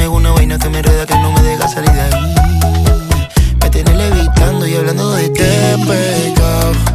tienes una vaina que me enreda, que no me deja salir de ahí. Me tienes levitando y hablando de ti. Qué pecado